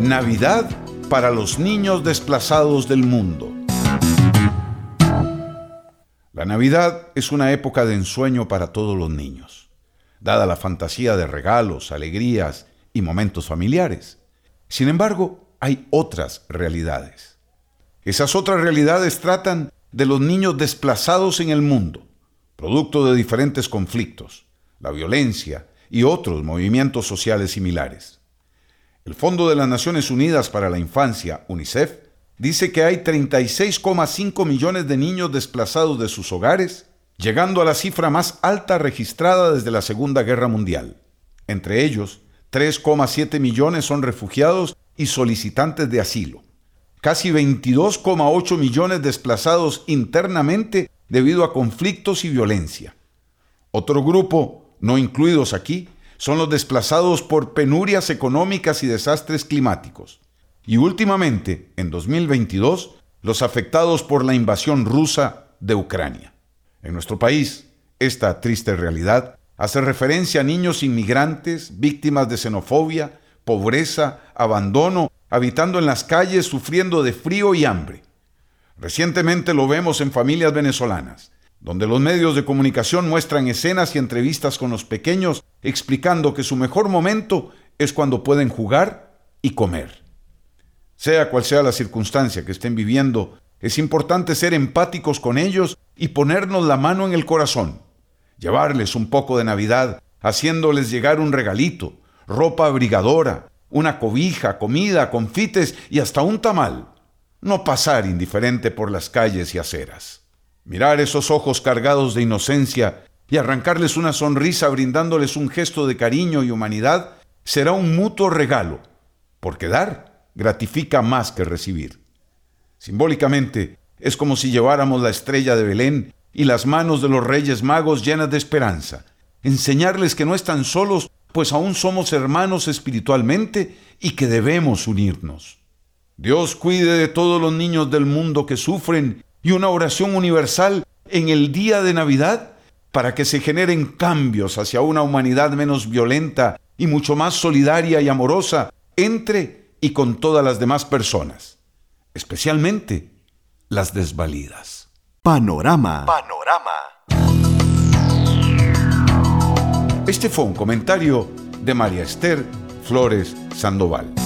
Navidad para los niños desplazados del mundo. La Navidad es una época de ensueño para todos los niños, dada la fantasía de regalos, alegrías y momentos familiares. Sin embargo, hay otras realidades. Esas otras realidades tratan de los niños desplazados en el mundo, producto de diferentes conflictos, la violencia y otros movimientos sociales similares. El Fondo de las Naciones Unidas para la Infancia, UNICEF, dice que hay 36,5 millones de niños desplazados de sus hogares, llegando a la cifra más alta registrada desde la Segunda Guerra Mundial. Entre ellos, 3,7 millones son refugiados y solicitantes de asilo. Casi 22,8 millones desplazados internamente debido a conflictos y violencia. Otro grupo, no incluidos aquí, son los desplazados por penurias económicas y desastres climáticos. Y últimamente, en 2022, los afectados por la invasión rusa de Ucrania. En nuestro país, esta triste realidad hace referencia a niños inmigrantes, víctimas de xenofobia, pobreza, abandono, habitando en las calles, sufriendo de frío y hambre. Recientemente lo vemos en familias venezolanas, donde los medios de comunicación muestran escenas y entrevistas con los pequeños explicando que su mejor momento es cuando pueden jugar y comer. Sea cual sea la circunstancia que estén viviendo, es importante ser empáticos con ellos y ponernos la mano en el corazón, llevarles un poco de Navidad, haciéndoles llegar un regalito, ropa abrigadora, una cobija, comida, confites y hasta un tamal. No pasar indiferente por las calles y aceras. Mirar esos ojos cargados de inocencia y arrancarles una sonrisa brindándoles un gesto de cariño y humanidad será un mutuo regalo, porque dar gratifica más que recibir. Simbólicamente, es como si lleváramos la estrella de Belén y las manos de los Reyes Magos llenas de esperanza, enseñarles que no están solos, pues aún somos hermanos espiritualmente y que debemos unirnos. Dios cuide de todos los niños del mundo que sufren y una oración universal en el día de Navidad para que se generen cambios hacia una humanidad menos violenta y mucho más solidaria y amorosa entre y con todas las demás personas, especialmente las desvalidas. Panorama. Este fue un comentario de María Esther Flores Sandoval.